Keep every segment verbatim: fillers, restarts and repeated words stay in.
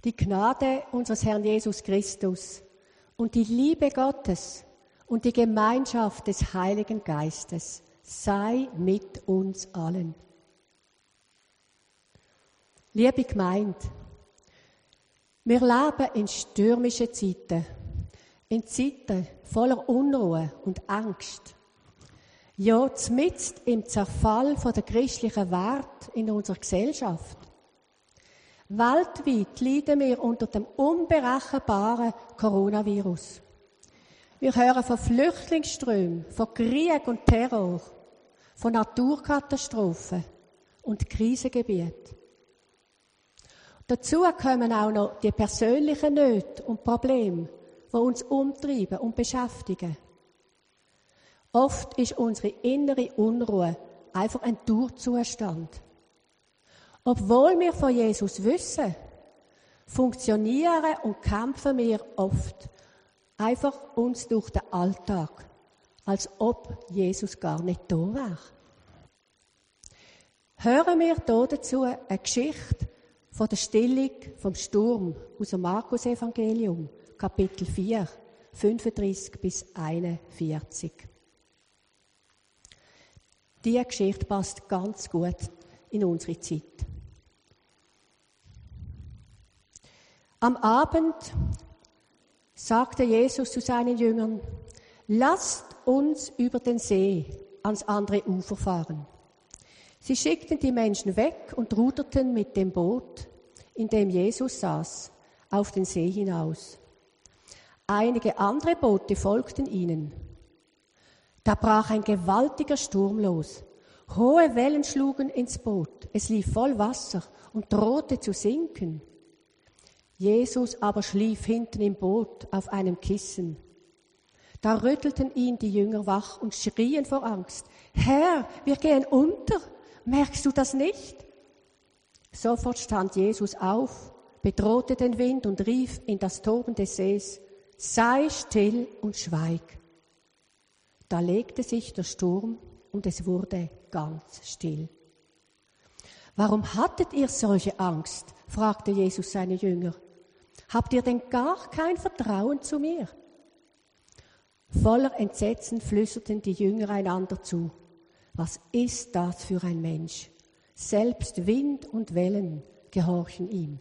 Die Gnade unseres Herrn Jesus Christus und die Liebe Gottes und die Gemeinschaft des Heiligen Geistes sei mit uns allen. Liebe Gemeinde, wir leben in stürmischen Zeiten, in Zeiten voller Unruhe und Angst. Ja, mitten im Zerfall der christlichen Werte in unserer Gesellschaft. Weltweit leiden wir unter dem unberechenbaren Coronavirus. Wir hören von Flüchtlingsströmen, von Krieg und Terror, von Naturkatastrophen und Krisengebieten. Dazu kommen auch noch die persönlichen Nöte und Probleme, die uns umtreiben und beschäftigen. Oft ist unsere innere Unruhe einfach ein Dauerzustand. Obwohl wir von Jesus wissen, funktionieren und kämpfen wir oft einfach uns durch den Alltag, als ob Jesus gar nicht da wäre. Hören wir hier dazu eine Geschichte von der Stillung vom Sturm aus dem Markus-Evangelium, Kapitel vier, fünfunddreißig bis einundvierzig. Diese Geschichte passt ganz gut in unsere Zeit. Am Abend sagte Jesus zu seinen Jüngern: Lasst uns über den See ans andere Ufer fahren. Sie schickten die Menschen weg und ruderten mit dem Boot, in dem Jesus saß, auf den See hinaus. Einige andere Boote folgten ihnen. Da brach ein gewaltiger Sturm los. Hohe Wellen schlugen ins Boot. Es lief voll Wasser und drohte zu sinken. Jesus aber schlief hinten im Boot auf einem Kissen. Da rüttelten ihn die Jünger wach und schrien vor Angst: Herr, wir gehen unter. Merkst du das nicht? Sofort stand Jesus auf, bedrohte den Wind und rief in das Toben des Sees: Sei still und schweig. Da legte sich der Sturm und es wurde ganz still. Warum hattet ihr solche Angst? Fragte Jesus seine Jünger. Habt ihr denn gar kein Vertrauen zu mir? Voller Entsetzen flüsterten die Jünger einander zu: Was ist das für ein Mensch? Selbst Wind und Wellen gehorchen ihm.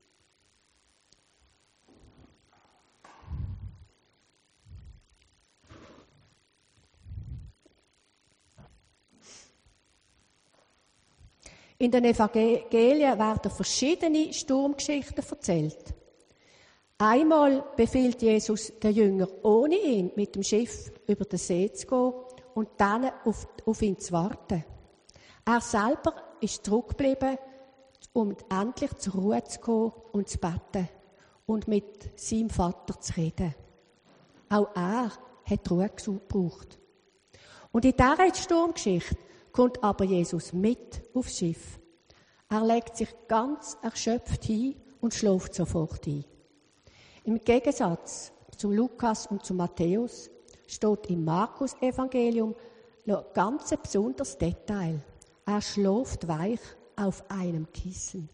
In den Evangelien werden verschiedene Sturmgeschichten erzählt. Einmal befiehlt Jesus den Jüngern, ohne ihn mit dem Schiff über den See zu gehen und dann auf, auf ihn zu warten. Er selber ist zurückgeblieben, um endlich zur Ruhe zu kommen und zu beten und mit seinem Vater zu reden. Auch er hat Ruhe gebraucht. Und in dieser Sturmgeschichte kommt aber Jesus mit aufs Schiff. Er legt sich ganz erschöpft hin und schläft sofort ein. Im Gegensatz zum Lukas und zu Matthäus steht im Markus-Evangelium noch ein ganz besonderes Detail. Er schläft weich auf einem Kissen.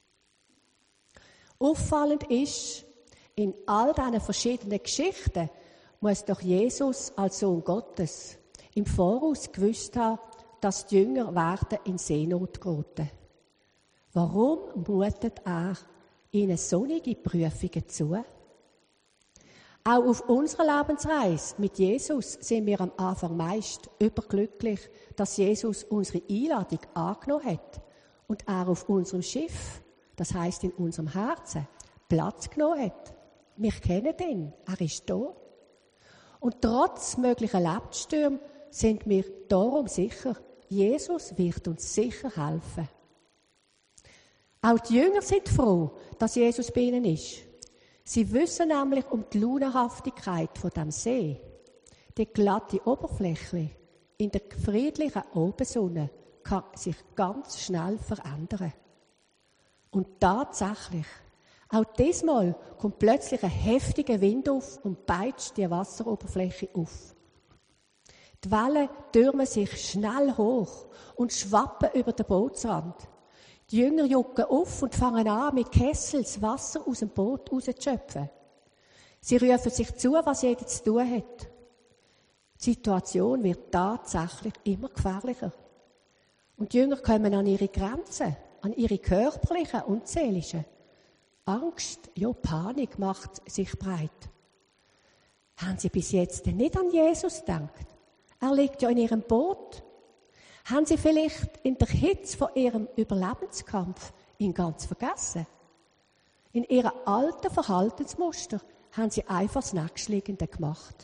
Auffallend ist, in all diesen verschiedenen Geschichten muss doch Jesus als Sohn Gottes im Voraus gewusst haben, dass die Jünger werden in Seenot geraten. Warum mutet er ihnen sonnige Prüfungen zu? Auch auf unserer Lebensreise mit Jesus sind wir am Anfang meist überglücklich, dass Jesus unsere Einladung angenommen hat und er auf unserem Schiff, das heisst in unserem Herzen, Platz genommen hat. Wir kennen ihn, er ist da. Und trotz möglicher Lebensstürme sind wir darum sicher, Jesus wird uns sicher helfen. Auch die Jünger sind froh, dass Jesus bei ihnen ist. Sie wissen nämlich um die Launenhaftigkeit von dem See. Die glatte Oberfläche in der friedlichen Abendsonne kann sich ganz schnell verändern. Und tatsächlich, auch diesmal kommt plötzlich ein heftiger Wind auf und peitscht die Wasseroberfläche auf. Die Wellen türmen sich schnell hoch und schwappen über den Bootsrand. Die Jünger jucken auf und fangen an, mit Kessel das Wasser aus dem Boot rauszuschöpfen. Sie rufen sich zu, was jeder zu tun hat. Die Situation wird tatsächlich immer gefährlicher. Und die Jünger kommen an ihre Grenzen, an ihre körperlichen und seelischen. Angst, ja, Panik macht sich breit. Haben sie bis jetzt denn nicht an Jesus gedacht? Er liegt ja in ihrem Boot. Haben sie vielleicht in der Hitze von ihrem Überlebenskampf ihn ganz vergessen? In ihrem alten Verhaltensmuster haben sie einfach das Nächstliegende gemacht.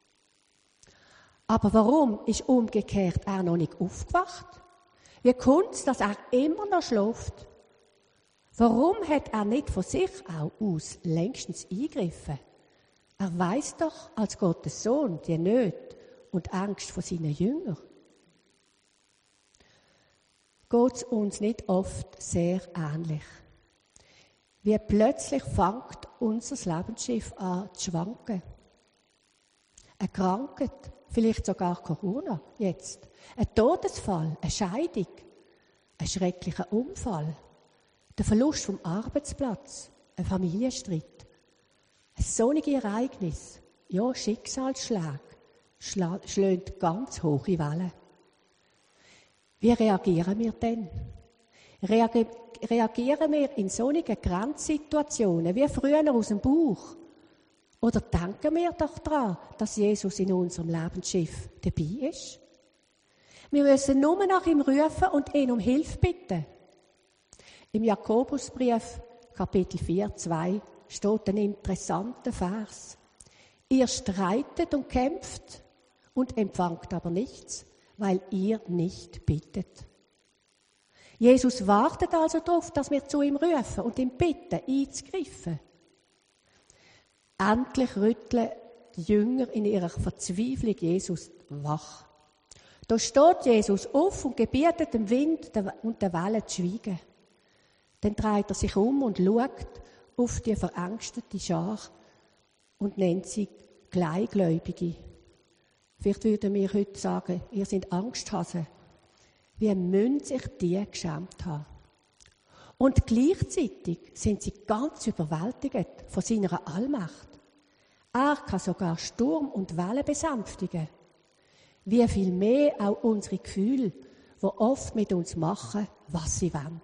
Aber warum ist umgekehrt er noch nicht aufgewacht? Wie kommt es, dass er immer noch schläft? Warum hat er nicht von sich auch aus längstens eingegriffen? Er weiss doch als Gottes Sohn die Nöte und Angst von seinen Jüngern. Geht es uns nicht oft sehr ähnlich? Wie plötzlich fängt unser Lebensschiff an zu schwanken. Eine Krankheit, vielleicht sogar Corona jetzt, ein Todesfall, eine Scheidung, ein schrecklicher Unfall, der Verlust vom Arbeitsplatz, ein Familienstreit. Ein solches Ereignis, ja, Schicksalsschläge, schla- schlägt ganz hohe Wellen. Wie reagieren wir denn? Reagi- reagieren wir in solchen Grenzsituationen wie früher aus dem Bauch? Oder denken wir doch daran, dass Jesus in unserem Lebensschiff dabei ist? Wir müssen nur nach ihm rufen und ihn um Hilfe bitten. Im Jakobusbrief, Kapitel vier, zwei, steht ein interessanter Vers. Ihr streitet und kämpft und empfangt aber nichts, weil ihr nicht bittet. Jesus wartet also darauf, dass wir zu ihm rufen und ihn bitten, einzugreifen. Endlich rütteln die Jünger in ihrer Verzweiflung Jesus wach. Da steht Jesus auf und gebietet dem Wind und der Wellen zu schweigen. Dann dreht er sich um und schaut auf die verängstete Schar und nennt sie Kleingläubige. Vielleicht würden wir heute sagen, ihr seid Angsthasen. Wie müssen sich die geschämt haben? Und gleichzeitig sind sie ganz überwältigt von seiner Allmacht. Er kann sogar Sturm und Wellen besänftigen. Wie viel mehr auch unsere Gefühle, die oft mit uns machen, was sie wollen.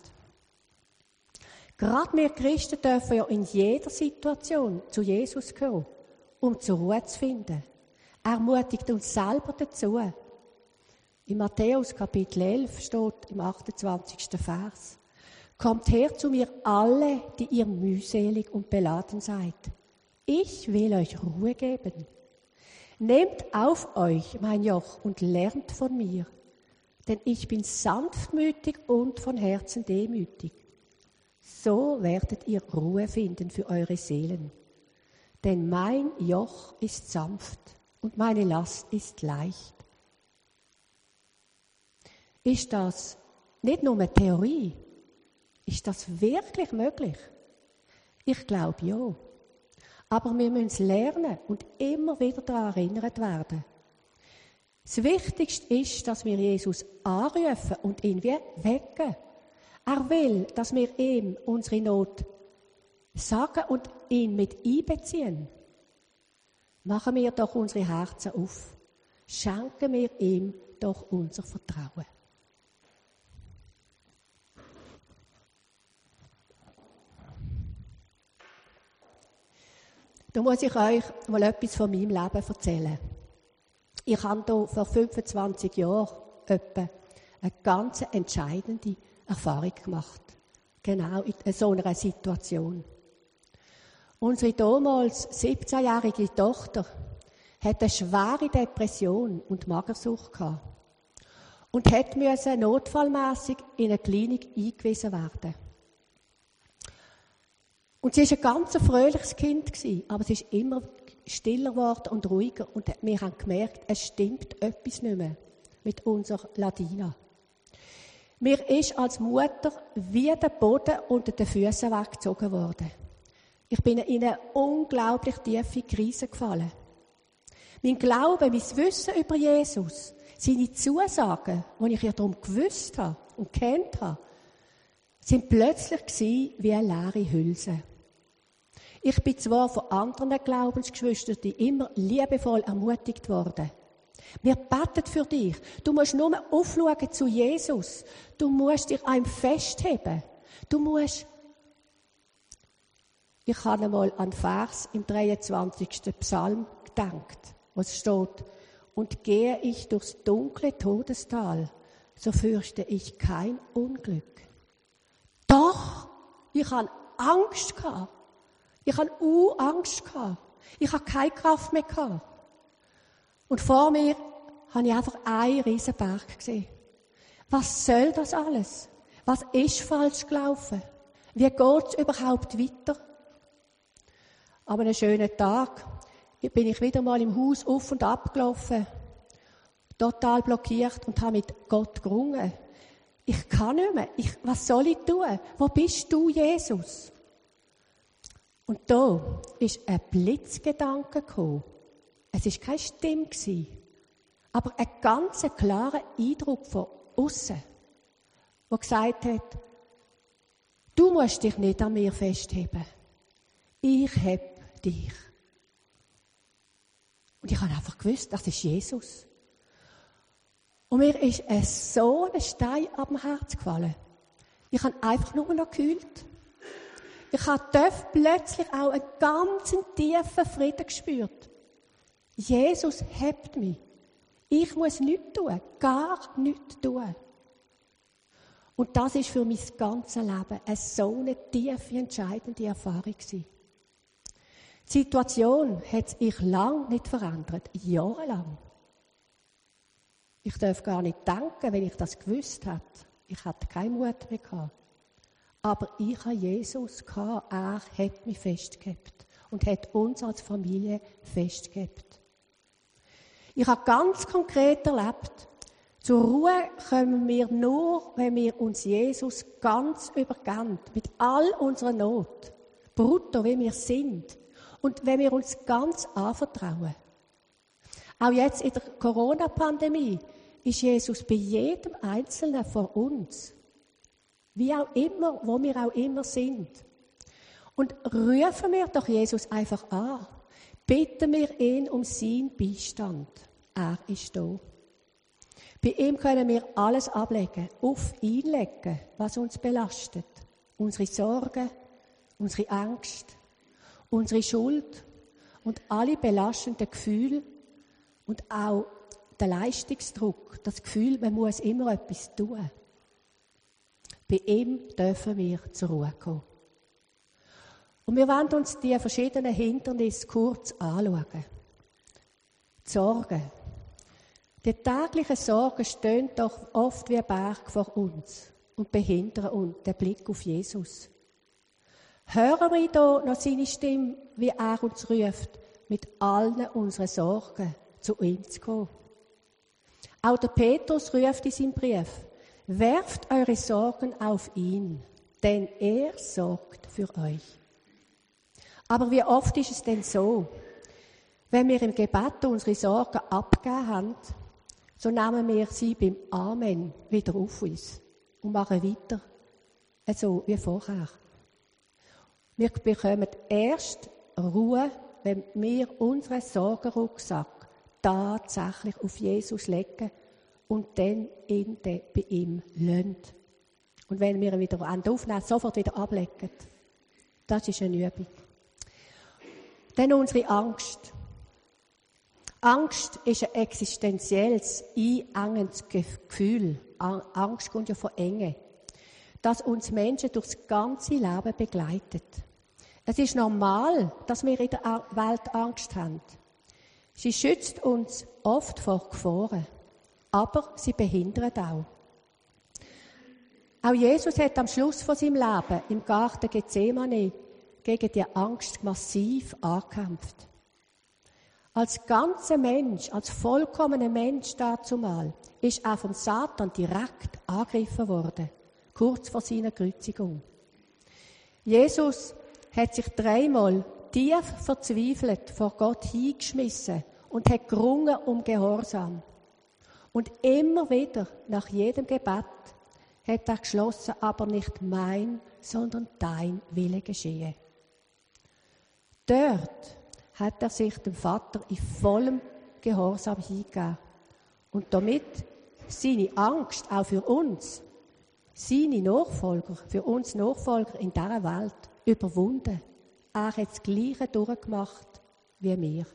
Gerade wir Christen dürfen ja in jeder Situation zu Jesus kommen, um zur Ruhe zu finden. Er ermutigt uns selber dazu. In Matthäus Kapitel elf steht im achtundzwanzigsten Vers: Kommt her zu mir alle, die ihr mühselig und beladen seid. Ich will euch Ruhe geben. Nehmt auf euch mein Joch und lernt von mir, denn ich bin sanftmütig und von Herzen demütig. So werdet ihr Ruhe finden für eure Seelen. Denn mein Joch ist sanft und meine Last ist leicht. Ist das nicht nur eine Theorie? Ist das wirklich möglich? Ich glaube ja. Aber wir müssen es lernen und immer wieder daran erinnert werden. Das Wichtigste ist, dass wir Jesus anrufen und ihn wecken. Er will, dass wir ihm unsere Not sagen und ihn mit einbeziehen. Machen wir doch unsere Herzen auf. Schenken wir ihm doch unser Vertrauen. Da muss ich euch mal etwas von meinem Leben erzählen. Ich habe hier vor fünfundzwanzig Jahren etwa eine ganz entscheidende Erfahrung gemacht. Genau in so einer Situation. Unsere damals siebzehnjährige Tochter hatte eine schwere Depression und Magersucht gehabt und musste notfallmässig in eine Klinik eingewiesen werden. Und sie war ein ganz fröhliches Kind, aber sie ist immer stiller geworden und ruhiger. Und wir haben gemerkt, es stimmt etwas nicht mehr mit unserer Ladina. Mir ist als Mutter wie der Boden unter den Füßen weggezogen worden. Ich bin in eine unglaublich tiefe Krise gefallen. Mein Glaube, mein Wissen über Jesus, seine Zusagen, die ich ja darum gewusst habe und kennt habe, sind plötzlich gewesen wie eine leere Hülse. Ich bin zwar von anderen Glaubensgeschwistern immer liebevoll ermutigt worden. Wir beten für dich. Du musst nur aufschauen zu Jesus. Du musst dich an ihm festheben. Du musst... Ich habe einmal an Vers im dreiundzwanzigsten Psalm gedacht, wo es steht, und gehe ich durchs dunkle Todestal, so fürchte ich kein Unglück. Doch, ich habe Angst gehabt. Ich habe u Angst gehabt. Ich habe keine Kraft mehr gehabt. Und vor mir habe ich einfach einen riesen Berg gesehen. Was soll das alles? Was ist falsch gelaufen? Wie geht es überhaupt weiter? Aber einen schönen Tag bin ich wieder mal im Haus auf und ab gelaufen, total blockiert und habe mit Gott gerungen. Ich kann nicht mehr. Ich, was soll ich tun? Wo bist du, Jesus? Und da ist ein Blitzgedanke gekommen. Es war keine Stimme, aber ein ganz klarer Eindruck von außen, der gesagt hat, du musst dich nicht an mir festheben. Ich heb dich. Und ich habe einfach gewusst, das ist Jesus. Und mir ist so ein Stein am Herz gefallen. Ich habe einfach nur noch gekühlt. Ich habe plötzlich auch einen ganz tiefen Frieden gespürt. Jesus hebt mich. Ich muss nichts tun, gar nichts tun. Und das ist für mein ganzes Leben eine so eine tiefe, entscheidende Erfahrung gewesen. Die Situation hat sich lange nicht verändert, jahrelang. Ich darf gar nicht denken, wenn ich das gewusst hätte. Ich hatte keinen Mut mehr gehabt. Aber ich habe Jesus gehabt, er hat mich festgehabt und hat uns als Familie festgehabt. Ich habe ganz konkret erlebt, zur Ruhe kommen wir nur, wenn wir uns Jesus ganz übergeben, mit all unserer Not, brutto wie wir sind, und wenn wir uns ganz anvertrauen. Auch jetzt in der Corona-Pandemie ist Jesus bei jedem Einzelnen von uns. Wie auch immer, wo wir auch immer sind. Und rufen wir doch Jesus einfach an. Bitten wir ihn um seinen Beistand. Er ist da. Bei ihm können wir alles ablegen, auf ihn legen, was uns belastet. Unsere Sorgen, unsere Angst, unsere Schuld und alle belastenden Gefühle und auch der Leistungsdruck, das Gefühl, man muss immer etwas tun. Bei ihm dürfen wir zur Ruhe kommen. Und wir wollen uns die verschiedenen Hindernisse kurz anschauen. Die Sorgen. Die täglichen Sorgen stehen doch oft wie ein Berg vor uns und behindern uns den Blick auf Jesus. Hören wir hier noch seine Stimme, wie er uns ruft, mit allen unseren Sorgen zu ihm zu kommen. Auch der Petrus ruft in seinem Brief, werft eure Sorgen auf ihn, denn er sorgt für euch. Aber wie oft ist es denn so, wenn wir im Gebet unsere Sorgen abgegeben haben, so nehmen wir sie beim Amen wieder auf uns und machen weiter, so wie vorher. Wir bekommen erst Ruhe, wenn wir unseren Sorgenrucksack tatsächlich auf Jesus legen und dann ihn bei ihm lassen. Und wenn wir ihn wieder aufnehmen, sofort wieder ablegen. Das ist eine Übung. Dann unsere Angst. Angst ist ein existenzielles, einengendes Gefühl. Angst kommt ja von Enge. Das uns Menschen durchs ganze Leben begleitet. Es ist normal, dass wir in der Welt Angst haben. Sie schützt uns oft vor Gefahren, aber sie behindert auch. Auch Jesus hat am Schluss von seinem Leben im Garten Gethsemane gegen die Angst massiv angekämpft. Als ganzer Mensch, als vollkommener Mensch dazumal, ist er vom Satan direkt angegriffen worden, kurz vor seiner Kreuzigung. Jesus hat sich dreimal tief verzweifelt vor Gott hingeschmissen und hat gerungen um Gehorsam. Und immer wieder, nach jedem Gebet, hat er geschlossen, aber nicht mein, sondern dein Wille geschehe. Dort hat er sich dem Vater in vollem Gehorsam hingegeben und damit seine Angst auch für uns, seine Nachfolger, für uns Nachfolger in dieser Welt überwunden. Er hat das Gleiche durchgemacht wie wir.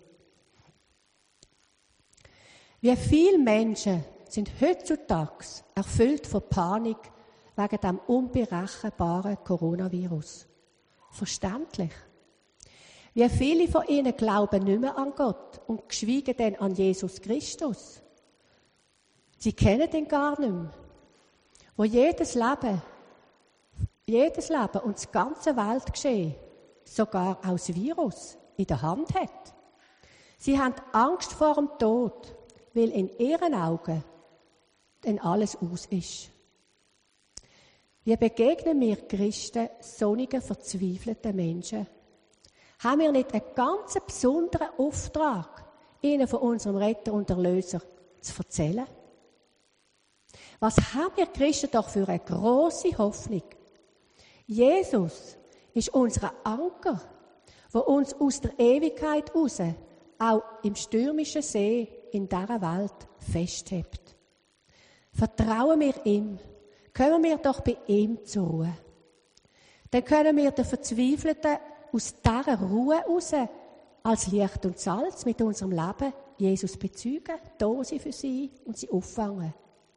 Wie viele Menschen sind heutzutage erfüllt von Panik wegen dem unberechenbaren Coronavirus. Verständlich. Wie viele von ihnen glauben nicht mehr an Gott und geschweige denn an Jesus Christus. Sie kennen ihn gar nicht mehr. Wo jedes Leben, jedes Leben und das ganze Weltgeschehen, sogar auch das Virus, in der Hand hat. Sie haben Angst vor dem Tod, weil in ihren Augen dann alles aus ist. Wie begegnen wir Christen sonnigen, verzweifelten Menschen? Haben wir nicht einen ganz besonderen Auftrag, ihnen von unserem Retter und Erlöser zu erzählen? Was haben wir Christen doch für eine grosse Hoffnung? Jesus ist unser Anker, der uns aus der Ewigkeit raus, auch im stürmischen See in dieser Welt festhebt. Vertrauen wir ihm, kommen wir doch bei ihm zur Ruhe. Dann können wir den Verzweifelten aus dieser Ruhe heraus als Licht und Salz mit unserem Leben Jesus bezeugen, da sein für sie und sie auffangen.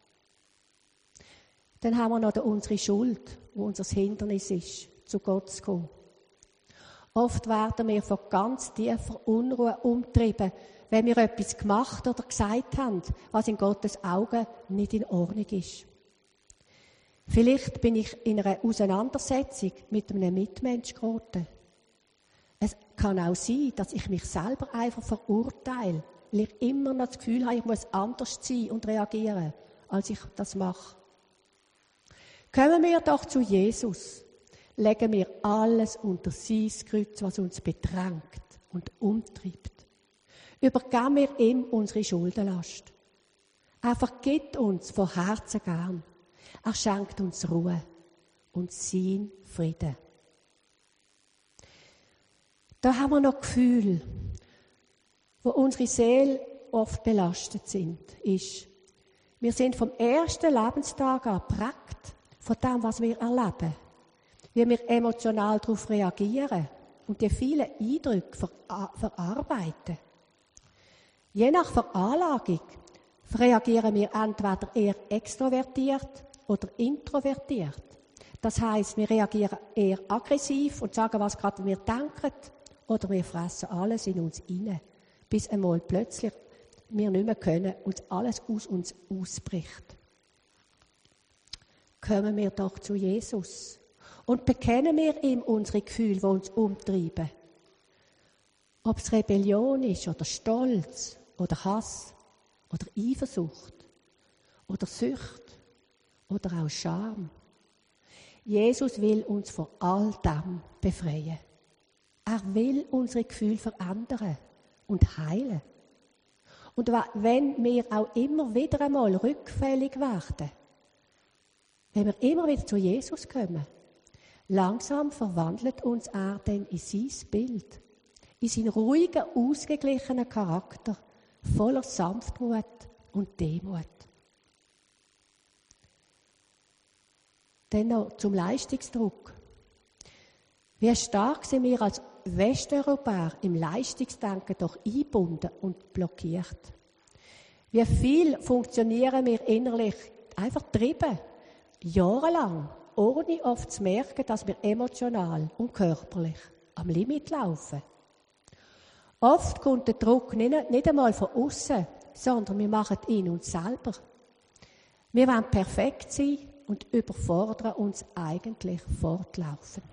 Dann haben wir noch unsere Schuld, wo unser Hindernis ist, zu Gott zu kommen. Oft werden wir von ganz tiefer Unruhe umtrieben, wenn wir etwas gemacht oder gesagt haben, was in Gottes Augen nicht in Ordnung ist. Vielleicht bin ich in einer Auseinandersetzung mit einem Mitmensch geraten. Es kann auch sein, dass ich mich selber einfach verurteile, weil ich immer noch das Gefühl habe, ich muss anders sein und reagieren, als ich das mache. Kommen wir doch zu Jesus. Legen wir alles unter sein Kreuz, was uns bedrängt und umtreibt. Übergeben wir ihm unsere Schuldenlast. Er vergibt uns von Herzen gern. Er schenkt uns Ruhe und sein Frieden. Da haben wir noch Gefühle, wo unsere Seele oft belastet sind, ist, wir sind vom ersten Lebenstag an geprägt von dem, was wir erleben. Wie wir emotional darauf reagieren und die vielen Eindrücke ver- verarbeiten. Je nach Veranlagung reagieren wir entweder eher extrovertiert oder introvertiert. Das heisst, wir reagieren eher aggressiv und sagen, was gerade wir denken, oder wir fressen alles in uns hinein, bis einmal plötzlich wir nicht mehr können und alles aus uns ausbricht. Kommen wir doch zu Jesus. Und bekennen wir ihm unsere Gefühle, die uns umtreiben. Ob es Rebellion ist, oder Stolz, oder Hass, oder Eifersucht, oder Sucht, oder auch Scham. Jesus will uns von all dem befreien. Er will unsere Gefühle verändern und heilen. Und wenn wir auch immer wieder einmal rückfällig werden, wenn wir immer wieder zu Jesus kommen, langsam verwandelt uns er dann in sein Bild, in seinen ruhigen, ausgeglichenen Charakter, voller Sanftmut und Demut. Dann noch zum Leistungsdruck. Wie stark sind wir als Westeuropäer im Leistungsdenken doch eingebunden und blockiert. Wie viel funktionieren wir innerlich einfach getrieben, jahrelang, ohne oft zu merken, dass wir emotional und körperlich am Limit laufen. Oft kommt der Druck nicht, nicht einmal von außen, sondern wir machen ihn uns selber. Wir wollen perfekt sein und überfordern uns eigentlich fortlaufend.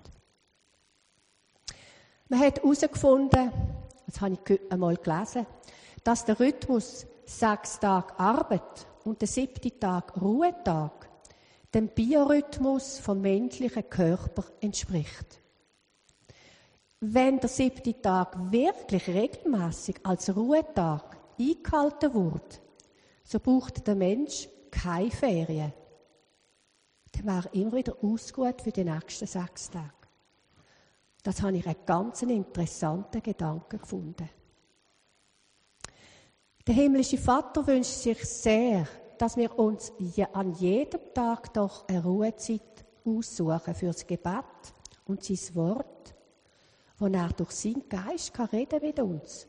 Man hat herausgefunden, das habe ich einmal gelesen, dass der Rhythmus sechs Tage Arbeit und der siebte Tag Ruhetag dem Biorhythmus vom menschlichen Körper entspricht. Wenn der siebte Tag wirklich regelmäßig als Ruhetag eingehalten wird, so braucht der Mensch keine Ferien. dann wäre immer wieder ausgeruht für die nächsten sechs Tage. Das habe ich einen ganz interessanten Gedanken gefunden. Der himmlische Vater wünscht sich sehr, dass wir uns an jedem Tag doch eine Ruhezeit aussuchen für das Gebet und sein Wort, wo er durch seinen Geist kann reden mit uns.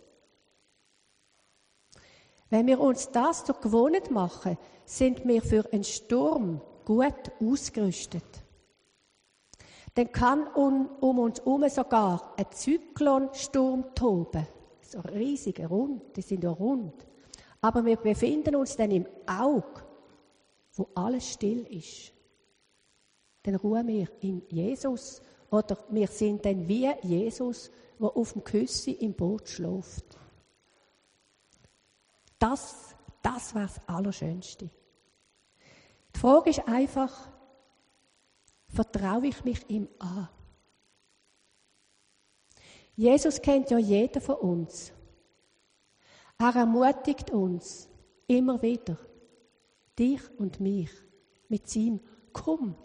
Wenn wir uns das zur Gewohnheit machen, sind wir für einen Sturm gut ausgerüstet. Dann kann um, um uns herum sogar ein Zyklonsturm toben. So riesige, rund, die sind ja rund. Aber wir befinden uns dann im Auge, wo alles still ist. Dann ruhen wir in Jesus. Oder wir sind dann wie Jesus, der auf dem Küssi im Boot schläft. Das, das wäre das Allerschönste. Die Frage ist einfach, vertraue ich mich ihm an? Jesus kennt ja jeden von uns. Er ermutigt uns immer wieder, dich und mich, mit seinem Komm.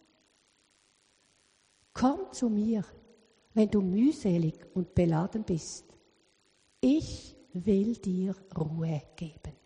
Komm zu mir, wenn du mühselig und beladen bist. Ich will dir Ruhe geben.